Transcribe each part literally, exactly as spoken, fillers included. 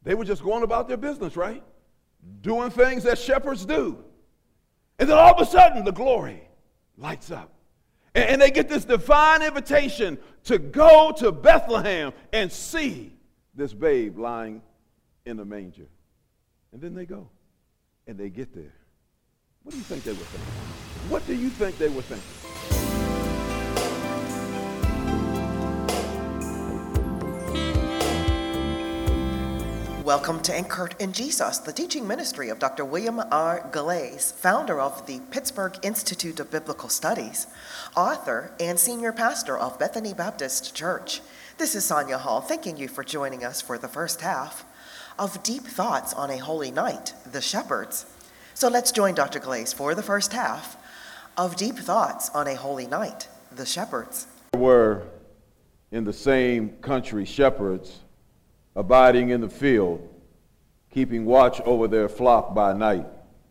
They were just going about their business, right? Doing things that shepherds do. And then all of a sudden, the glory lights up. And, and they get this divine invitation to go to Bethlehem and see this babe lying in the manger. And then they go, and they get there. What do you think they were thinking? What do you think they were thinking? Welcome to Anchored in Jesus, the teaching ministry of Doctor William R. Galais, founder of the Pittsburgh Institute of Biblical Studies, author and senior pastor of Bethany Baptist Church. This is Sonia Hall, thanking you for joining us for the first half of Deep Thoughts on a Holy Night, The Shepherds. So let's join Doctor Galais for the first half of Deep Thoughts on a Holy Night, The Shepherds. There were in the same country shepherds abiding in the field, keeping watch over their flock by night.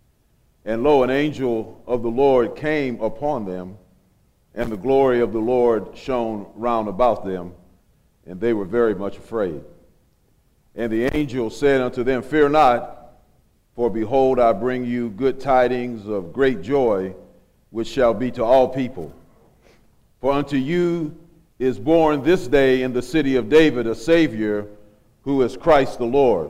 And lo, an angel of the Lord came upon them, and the glory of the Lord shone round about them, and they were very much afraid. And the angel said unto them, Fear not, for behold, I bring you good tidings of great joy, which shall be to all people. For unto you is born this day in the city of David a Savior, who is Christ the Lord.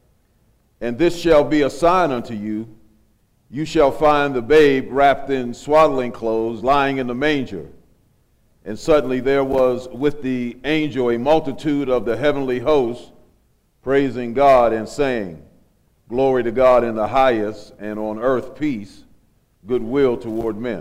And this shall be a sign unto you. You shall find the babe wrapped in swaddling clothes, lying in the manger. And suddenly there was with the angel a multitude of the heavenly hosts, praising God and saying, Glory to God in the highest, and on earth peace, goodwill toward men.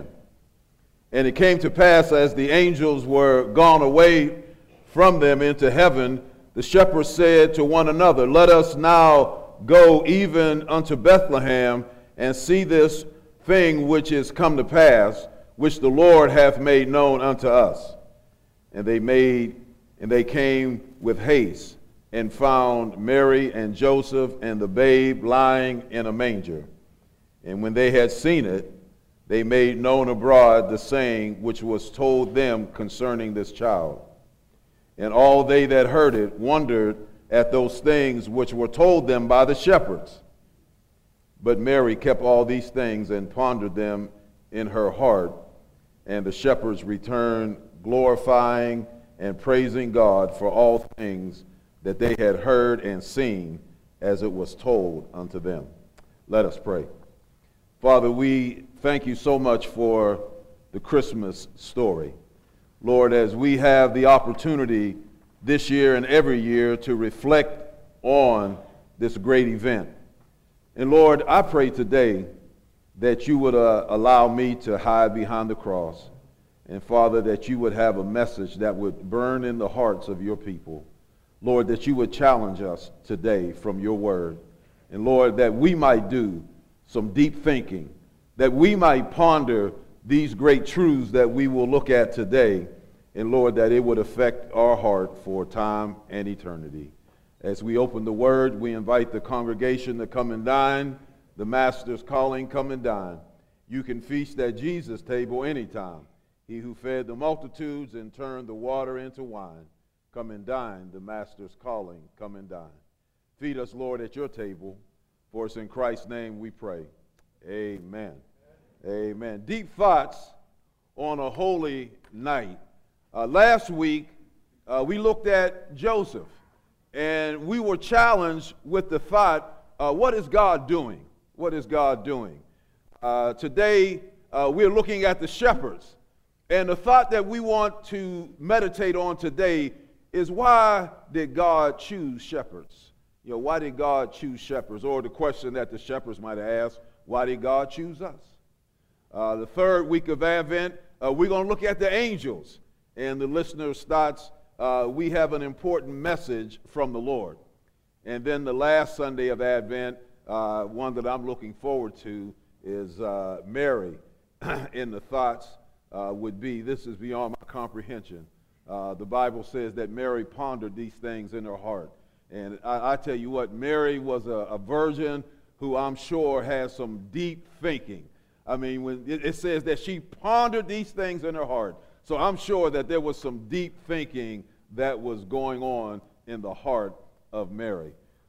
And it came to pass, as the angels were gone away from them into heaven, the shepherds said to one another, Let us now go even unto Bethlehem, and see this thing which is come to pass, which the Lord hath made known unto us. And they made, and they came with haste, and found Mary and Joseph and the babe lying in a manger. And when they had seen it, they made known abroad the saying which was told them concerning this child. And all they that heard it wondered at those things which were told them by the shepherds. But Mary kept all these things and pondered them in her heart. And the shepherds returned, glorifying and praising God for all things that they had heard and seen, as it was told unto them. Let us pray. Father, we thank you so much for the Christmas story. Lord, as we have the opportunity this year and every year to reflect on this great event. And Lord, I pray today that you would uh, allow me to hide behind the cross. And Father, that you would have a message that would burn in the hearts of your people. Lord, that you would challenge us today from your word. And Lord, that we might do some deep thinking, that we might ponder these great truths that we will look at today, and Lord, that it would affect our heart for time and eternity. As we open the word, we invite the congregation to come and dine. The Master's calling, come and dine. You can feast at Jesus' table anytime. He who fed the multitudes and turned the water into wine. Come and dine, the Master's calling, come and dine. Feed us, Lord, at your table, for it's in Christ's name we pray. Amen. Amen. Deep thoughts on a holy night. Uh, last week, uh, we looked at Joseph, and we were challenged with the thought, uh, what is God doing? What is God doing? Uh, today, uh, we're looking at the shepherds, and the thought that we want to meditate on today is, why did God choose shepherds? You know, why did God choose shepherds? Or the question that the shepherds might have asked, why did God choose us? Uh, the third week of Advent, uh, we're going to look at the angels. And the listener's thoughts, uh, we have an important message from the Lord. And then the last Sunday of Advent, uh, one that I'm looking forward to is uh, Mary. And the thoughts uh, would be, this is beyond my comprehension. Uh, the Bible says that Mary pondered these things in her heart. And I, I tell you what, Mary was a, a virgin who I'm sure has some deep thinking. I mean, when it, it says that she pondered these things in her heart. So I'm sure that there was some deep thinking that was going on in the heart of Mary.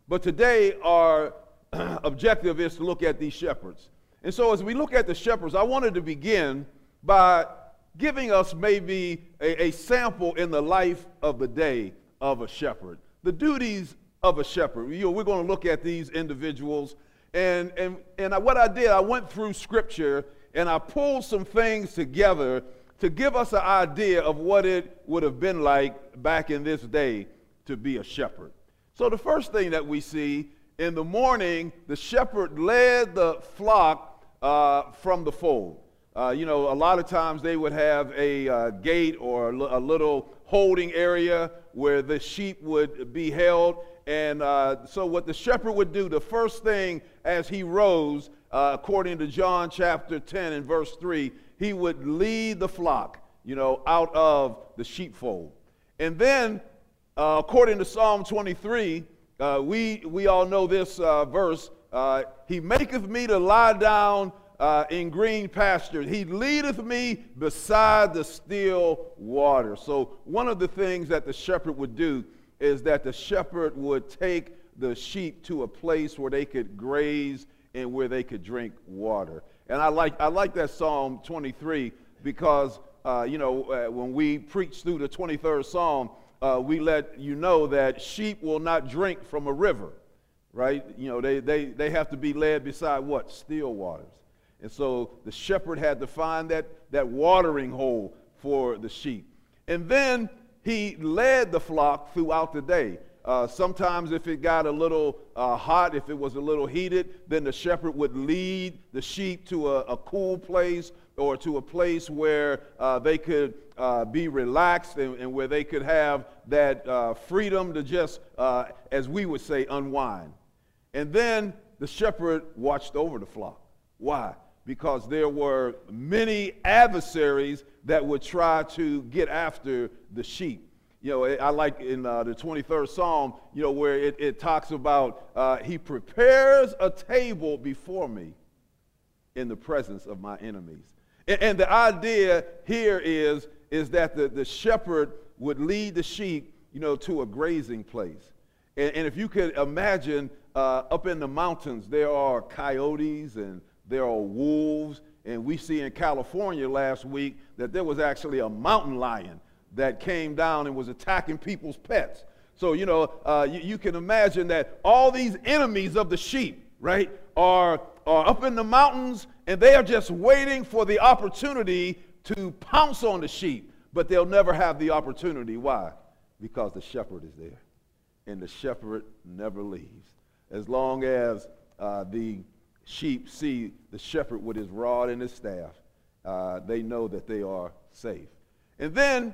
But today our objective is to look at these shepherds. And so as we look at the shepherds, I wanted to begin by giving us maybe a, a sample in the life of the day of a shepherd. The duties of a shepherd. You know, we're going to look at these individuals. And, and, and I, what I did, I went through Scripture and I pulled some things together to give us an idea of what it would have been like back in this day to be a shepherd. So the first thing that we see, in the morning, the shepherd led the flock uh, from the fold. Uh, you know, a lot of times they would have a uh, gate or a, l- a little holding area where the sheep would be held. And uh, so what the shepherd would do, the first thing as he rose, uh, according to John chapter ten and verse three, he would lead the flock, you know, out of the sheepfold. And then, uh, according to Psalm twenty-three, uh, we, we all know this uh, verse, uh, he maketh me to lie down uh, in green pastures. He leadeth me beside the still water. So one of the things that the shepherd would do is that the shepherd would take the sheep to a place where they could graze and where they could drink water. And I like I like that Psalm twenty-three because, uh, you know, uh, when we preach through the twenty-third Psalm, uh, we let you know that sheep will not drink from a river, right? You know, they, they, they have to be led beside what? Still waters. And so the shepherd had to find that, that watering hole for the sheep. And then he led the flock throughout the day. Uh, sometimes if it got a little uh, hot, if it was a little heated, then the shepherd would lead the sheep to a, a cool place or to a place where uh, they could uh, be relaxed and, and where they could have that uh, freedom to just, uh, as we would say, unwind. And then the shepherd watched over the flock. Why? Because there were many adversaries that would try to get after the sheep. You know, I like in uh, the twenty-third Psalm, you know, where it, it talks about uh, he prepares a table before me in the presence of my enemies. And, and the idea here is, is that the, the shepherd would lead the sheep, you know, to a grazing place. And, and if you could imagine, uh, up in the mountains, there are coyotes and there are wolves. And we see in California last week that there was actually a mountain lion that came down and was attacking people's pets. So, you know, uh, you, you can imagine that all these enemies of the sheep, right, are, are up in the mountains, and they are just waiting for the opportunity to pounce on the sheep. But they'll never have the opportunity. Why? Because the shepherd is there. And the shepherd never leaves. As long as uh, the sheep see the shepherd with his rod and his staff, uh, they know that they are safe. And then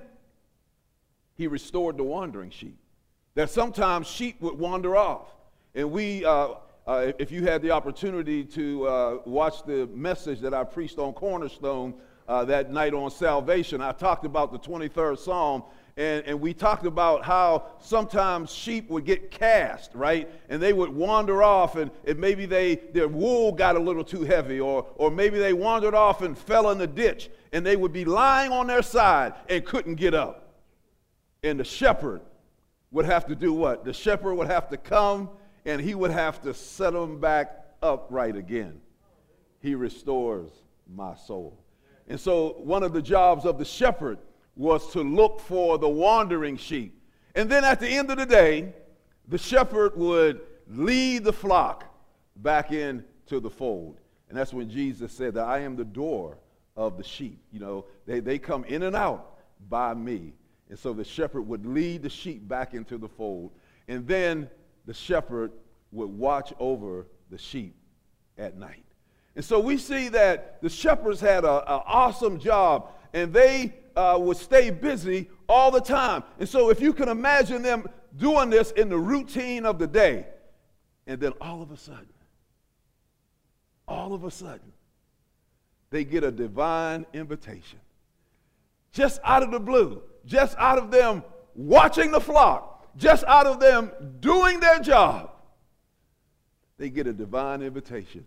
he restored the wandering sheep. That sometimes sheep would wander off. And we, uh, uh, if you had the opportunity to uh, watch the message that I preached on Cornerstone uh, that night on salvation, I talked about the twenty-third Psalm, and, and we talked about how sometimes sheep would get cast, right? And they would wander off, and, and maybe they their wool got a little too heavy, or, or maybe they wandered off and fell in the ditch, and they would be lying on their side and couldn't get up. And the shepherd would have to do what? The shepherd would have to come and he would have to set them back upright again. He restores my soul. And so one of the jobs of the shepherd was to look for the wandering sheep. And then at the end of the day, the shepherd would lead the flock back into the fold. And that's when Jesus said that I am the door of the sheep. You know, they, they come in and out by me. And so the shepherd would lead the sheep back into the fold. And then the shepherd would watch over the sheep at night. And so we see that the shepherds had an awesome job, and they uh, would stay busy all the time. And so if you can imagine them doing this in the routine of the day, and then all of a sudden, all of a sudden, they get a divine invitation. Just out of the blue. Just out of them watching the flock, just out of them doing their job, they get a divine invitation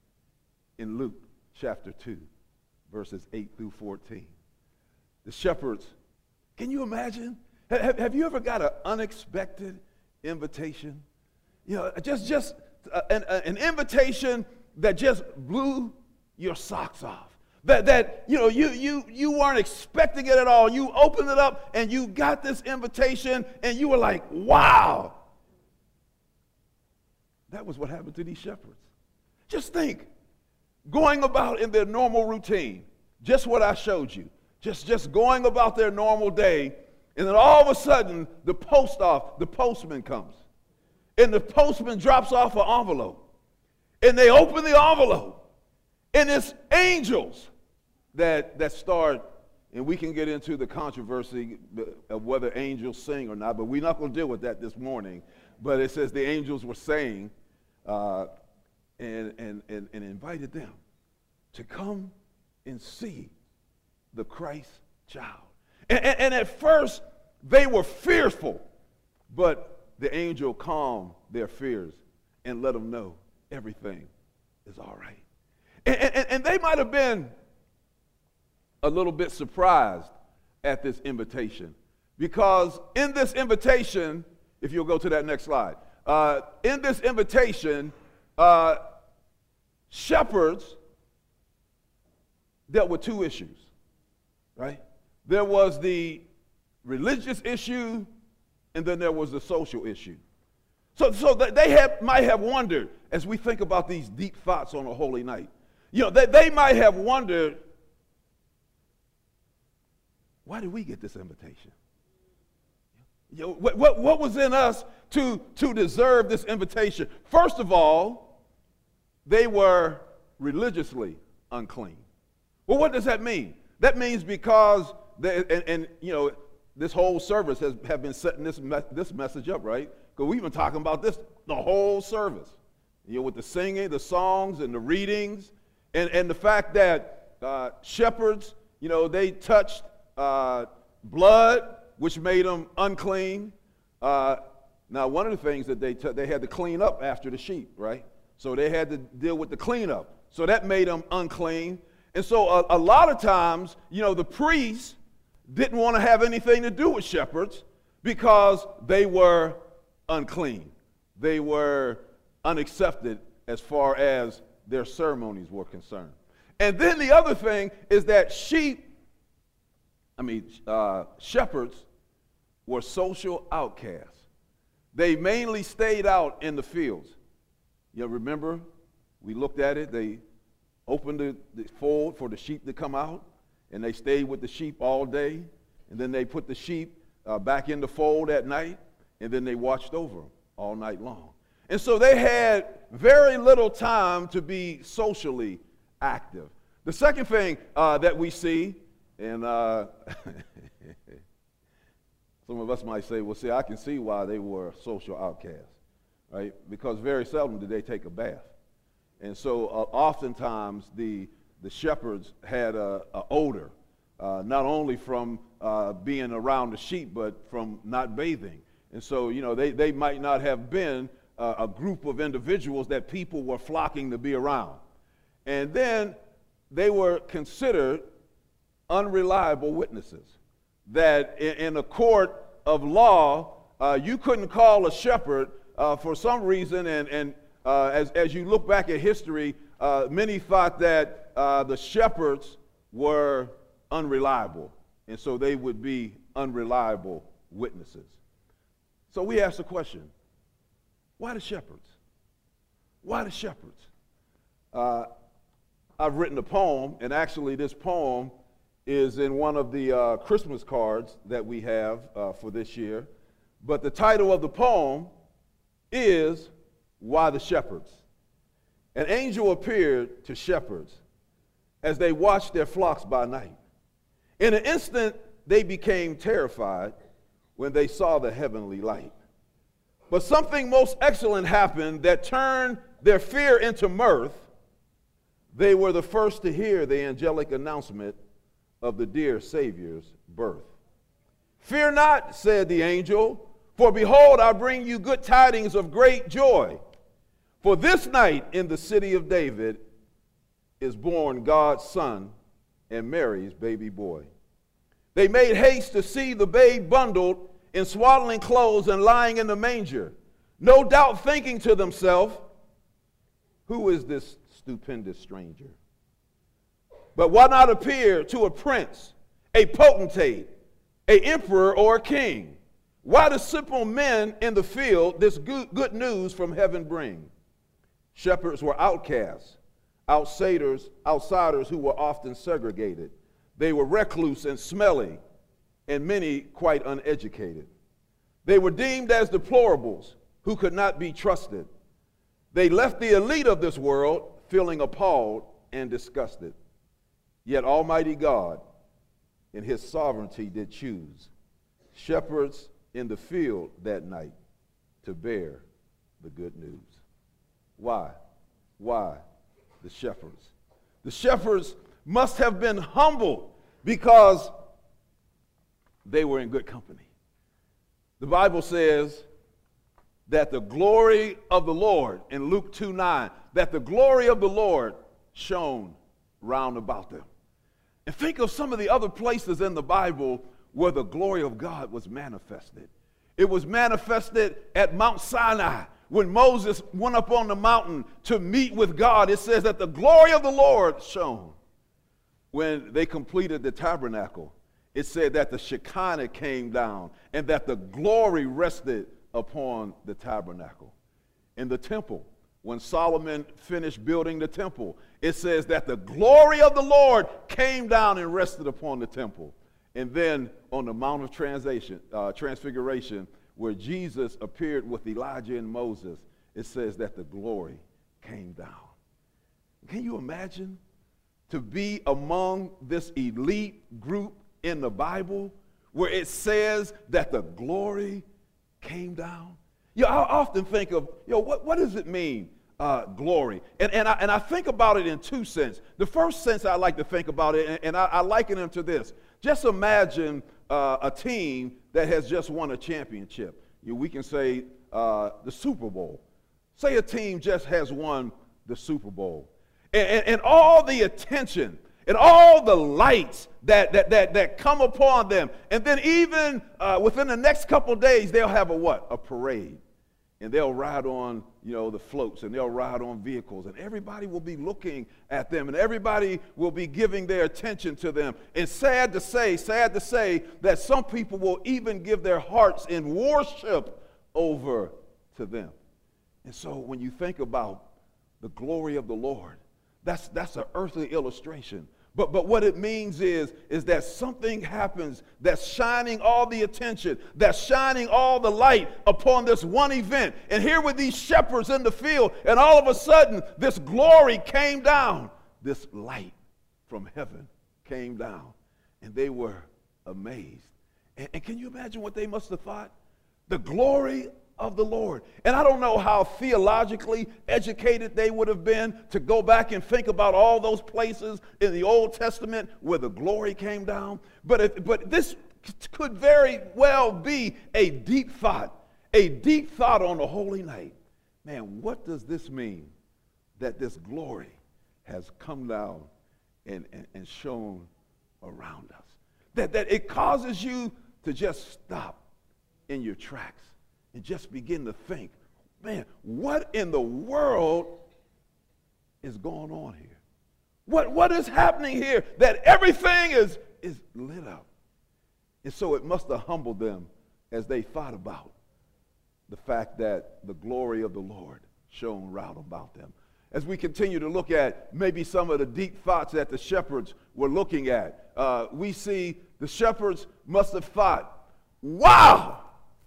in Luke chapter two, verses eight through fourteen. The shepherds, can you imagine? Have, have you ever got an unexpected invitation? You know, just, just uh, an, an invitation that just blew your socks off. That, that you know, you, you, you weren't expecting it at all. You opened it up and you got this invitation and you were like, wow. That was what happened to these shepherds. Just think, going about in their normal routine, just what I showed you, just, just going about their normal day, and then all of a sudden, the post off, the postman comes, and the postman drops off an envelope, and they open the envelope, and it's angels that, that start, and we can get into the controversy of whether angels sing or not, but we're not going to deal with that this morning. But it says the angels were saying, uh, and, and, and, and invited them to come and see the Christ child. And, and, and at first, they were fearful, but the angel calmed their fears and let them know everything is all right. And, and, and they might have been a little bit surprised at this invitation, because in this invitation, if you'll go to that next slide, uh, in this invitation, uh, shepherds dealt with two issues, right? There was the religious issue, and then there was the social issue. So, so they have, might have wondered, as we think about these deep thoughts on a holy night, you know, they, they might have wondered, why did we get this invitation? You know, what, what, what was in us to, to deserve this invitation? First of all, they were religiously unclean. Well, what does that mean? That means because, they, and, and you know, this whole service has have been setting this, me this message up, right? Because we've been talking about this the whole service. You know, with the singing, the songs, and the readings, and, and the fact that uh, shepherds, you know, they touched uh, blood, which made them unclean. Uh, now, one of the things that they t they had to clean up after the sheep, right? So they had to deal with the cleanup. So that made them unclean. And so a, a lot of times, you know, the priests didn't want to have anything to do with shepherds because they were unclean. They were unaccepted as far as their ceremonies were concerned. And then the other thing is that sheep, I mean, uh, shepherds were social outcasts. They mainly stayed out in the fields. You know, remember, we looked at it. They opened the, the fold for the sheep to come out, and they stayed with the sheep all day. And then they put the sheep uh, back in the fold at night, and then they watched over them all night long. And so they had very little time to be socially active. The second thing uh, that we see, and uh, some of us might say, well, see, I can see why they were social outcasts, right? Because very seldom did they take a bath. And so uh, oftentimes the, the shepherds had a, a odor, uh, not only from uh, being around the sheep, but from not bathing. And so, you know, they, they might not have been uh, a group of individuals that people were flocking to be around. And then they were considered unreliable witnesses, that in, in a court of law, uh, you couldn't call a shepherd uh, for some reason, and, and uh, as, as you look back at history, uh, many thought that uh, the shepherds were unreliable, and so they would be unreliable witnesses. So we ask the question, why the shepherds? Why the shepherds? Uh, I've written a poem, and actually this poem is in one of the uh, Christmas cards that we have uh, for this year. But the title of the poem is Why the Shepherds? An angel appeared to shepherds as they watched their flocks by night. In an instant, they became terrified when they saw the heavenly light. But something most excellent happened that turned their fear into mirth. They were the first to hear the angelic announcement of the dear Savior's birth. Fear not, said the angel, for behold, I bring you good tidings of great joy. For this night in the city of David is born God's Son and Mary's baby boy. They made haste to see the babe bundled in swaddling clothes and lying in the manger. no doubt thinking to themselves, who is this stupendous stranger? But why not appear to a prince, a potentate, a emperor, or a king? Why do simple men in the field this good, good news from heaven bring? Shepherds were outcasts, outsiders, outsiders who were often segregated. They were recluse and smelly, and many quite uneducated. They were deemed as deplorables who could not be trusted. They left the elite of this world feeling appalled and disgusted. Yet Almighty God, in his sovereignty, did choose shepherds in the field that night to bear the good news. Why? Why the shepherds? The shepherds must have been humbled because they were in good company. The Bible says that the glory of the Lord, in Luke two nine, that the glory of the Lord shone round about them. And think of some of the other places in the Bible where the glory of God was manifested. It was manifested at Mount Sinai. When Moses went up on the mountain to meet with God, it says that the glory of the Lord shone. When they completed the tabernacle, it said that the Shekinah came down and that the glory rested upon the tabernacle. In the temple, when Solomon finished building the temple, it says that the glory of the Lord came down and rested upon the temple. And then on the Mount of Translation, uh, Transfiguration, where Jesus appeared with Elijah and Moses, it says that the glory came down. Can you imagine to be among this elite group in the Bible where it says that the glory came down? You know, I often think of, you know, what, what does it mean, uh, glory? And, and, I, and I think about it in two senses. The first sense I like to think about it, and, and I, I liken it to this. Just imagine uh, a team that has just won a championship. You know, we can say uh, the Super Bowl. Say a team just has won the Super Bowl. And, and, and all the attention and all the lights that, that, that, that come upon them. And then even uh, within the next couple of days, they'll have a what? A parade. And they'll ride on, you know, the floats, and they'll ride on vehicles, and everybody will be looking at them, and everybody will be giving their attention to them. And sad to say, sad to say that some people will even give their hearts in worship over to them. And so when you think about the glory of the Lord, that's that's an earthly illustration. But, but what it means is, is that something happens that's shining all the attention, that's shining all the light upon this one event. And here were these shepherds in the field, and all of a sudden, this glory came down. This light from heaven came down, and they were amazed. And, and can you imagine what they must have thought? The glory of the Lord. And I don't know how theologically educated they would have been to go back and think about all those places in the Old Testament where the glory came down. But, if, but this could very well be a deep thought, a deep thought on a holy night. Man, what does this mean that this glory has come down and, and, and shone around us? That, that it causes you to just stop in your tracks and just begin to think, man, what in the world is going on here? What, what is happening here that everything is, is lit up? And so it must have humbled them as they thought about the fact that the glory of the Lord shone round about them. As we continue to look at maybe some of the deep thoughts that the shepherds were looking at, uh, we see the shepherds must have thought, wow!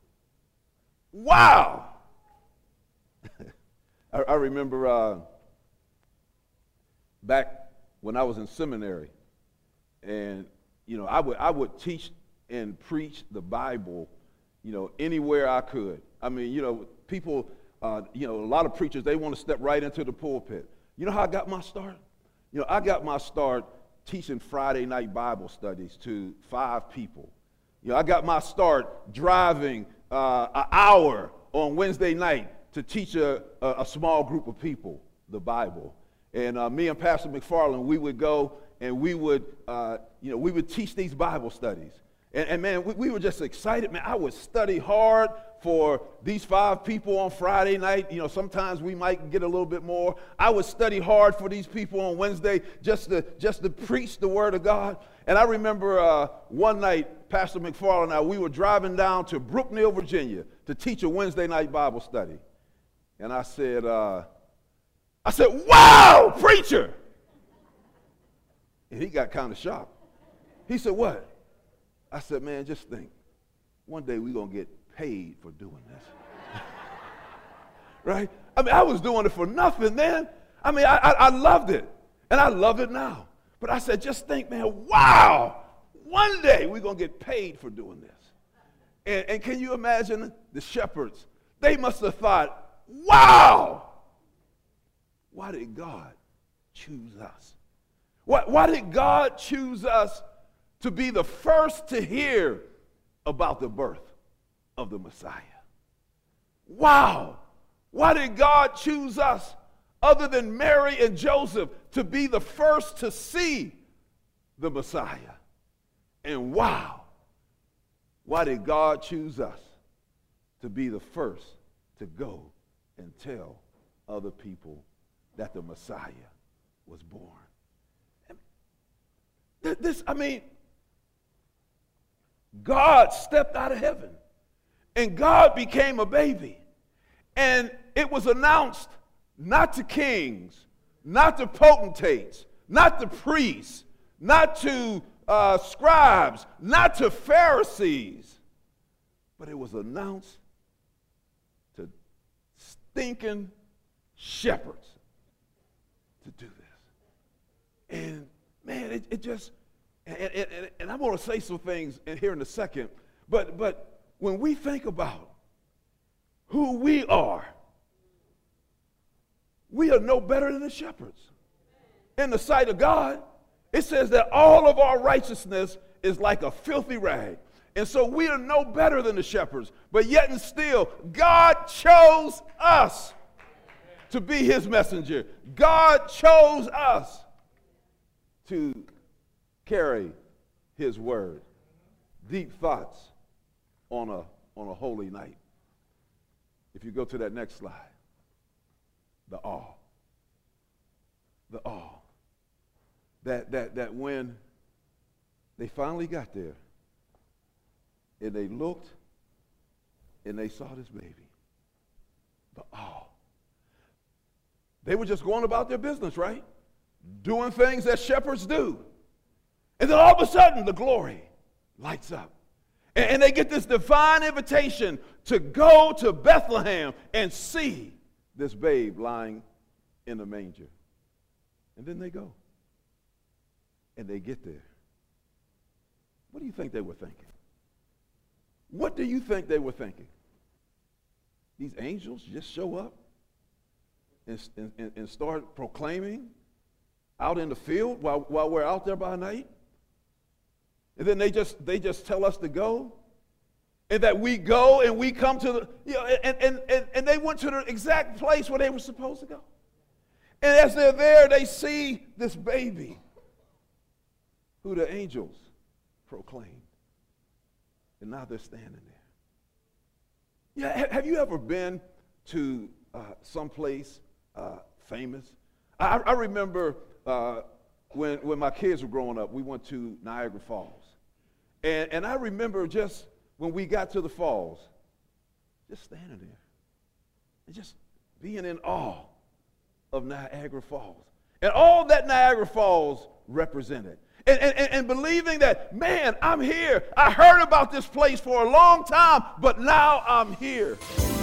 Wow! I, I remember uh, back when I was in seminary, and you know, I would I would teach and preach the Bible, you know, anywhere I could. I mean, you know, people, uh, you know, a lot of preachers, they want to step right into the pulpit. You know how I got my start? You know, I got my start teaching Friday night Bible studies to five people. You know, I got my start driving uh, an hour on Wednesday night to teach a, a, a small group of people the Bible. And uh, me and Pastor McFarland, we would go and we would, uh, you know, we would teach these Bible studies. And, and man, we, we were just excited. Man, I would study hard for these five people on Friday night. You know, sometimes we might get a little bit more. I would study hard for these people on Wednesday just to, just to preach the word of God. And I remember uh, one night, Pastor McFarland and I, we were driving down to Brookneal, Virginia to teach a Wednesday night Bible study. And I said, uh, I said, wow, preacher. And he got kind of shocked. He said, what? I said, man, just think. One day we're going to get paid for doing this. Right? I mean, I was doing it for nothing then. I mean, I, I, I loved it. And I love it now. But I said, just think, man, wow. One day we're going to get paid for doing this. And, and can you imagine the shepherds? They must have thought, wow. Why did God choose us? Why, why did God choose us to be the first to hear about the birth of the Messiah? Wow! Why did God choose us, other than Mary and Joseph, to be the first to see the Messiah? And wow! Why did God choose us to be the first to go and tell other people that the Messiah was born? This, I mean, God stepped out of heaven and God became a baby. And it was announced not to kings, not to potentates, not to priests, not to uh, scribes, not to Pharisees, but it was announced to stinking shepherds to do this. And man, it, it just, and, and, and I'm going to say some things in here in a second, but, but when we think about who we are, we are no better than the shepherds. In the sight of God, it says that all of our righteousness is like a filthy rag. And so we are no better than the shepherds, but yet and still, God chose us to be his messenger. God chose us to carry his word. Deep thoughts on a, on a holy night. If you go to that next slide, the awe. The awe. That, that, that when they finally got there and they looked and they saw this baby, the awe. They were just going about their business, right? Doing things that shepherds do. And then all of a sudden, the glory lights up. And, and they get this divine invitation to go to Bethlehem and see this babe lying in the manger. And then they go. And they get there. What do you think they were thinking? What do you think they were thinking? These angels just show up and, and, and start proclaiming out in the field while, while we're out there by night? And then they just they just tell us to go? And that we go and we come to the, you know, and, and, and, and they went to the exact place where they were supposed to go. And as they're there, they see this baby who the angels proclaimed. And now they're standing there. Yeah, have you ever been to uh, someplace uh, famous? I, I remember uh, when, when my kids were growing up, we went to Niagara Falls. And, and I remember just when we got to the falls, just standing there and just being in awe of Niagara Falls. And all that Niagara Falls represented. And, and, and believing that, man, I'm here. I heard about this place for a long time, but now I'm here.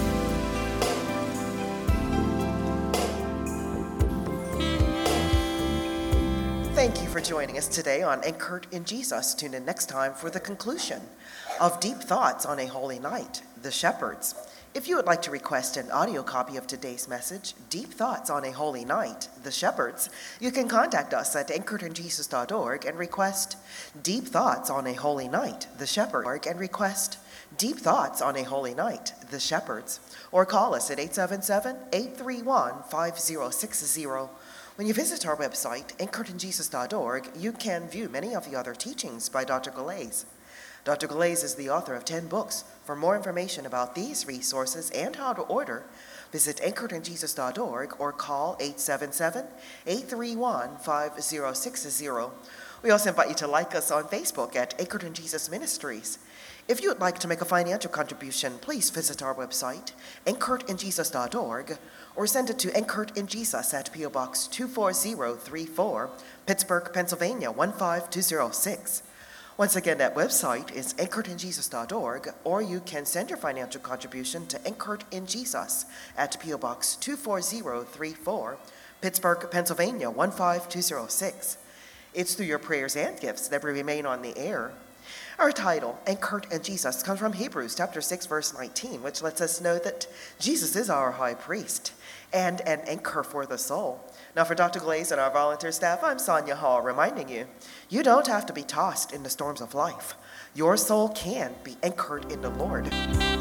Thank you for joining us today on Anchored in Jesus. Tune in next time for the conclusion of Deep Thoughts on a Holy Night, The Shepherds. If you would like to request an audio copy of today's message, Deep Thoughts on a Holy Night, The Shepherds, you can contact us at anchored in jesus dot org and request Deep Thoughts on a Holy Night, The Shepherds, and request Deep Thoughts on a Holy Night, The Shepherds, or call us at eight seven seven, eight three one, five zero six zero. When you visit our website, anchored in jesus dot org, you can view many of the other teachings by Doctor Galais. Doctor Glaze is the author of ten books. For more information about these resources and how to order, visit anchored in jesus dot org or call eight seven seven, eight three one, five zero six zero. We also invite you to like us on Facebook at Anchored in Jesus Ministries. If you would like to make a financial contribution, please visit our website, anchored in jesus dot org, or send it to Anchored in Jesus at P O Box two four zero three four, Pittsburgh, Pennsylvania one five two zero six. Once again, that website is anchored in jesus dot org, or you can send your financial contribution to Anchored in Jesus at P O Box two four zero three four, Pittsburgh, Pennsylvania one five two zero six. It's through your prayers and gifts that we remain on the air. Our title, Anchored in Jesus, comes from Hebrews chapter six, verse nineteen, which lets us know that Jesus is our high priest and an anchor for the soul. Now, for Doctor Glaze and our volunteer staff, I'm Sonia Hall, reminding you, you don't have to be tossed in the storms of life. Your soul can be anchored in the Lord.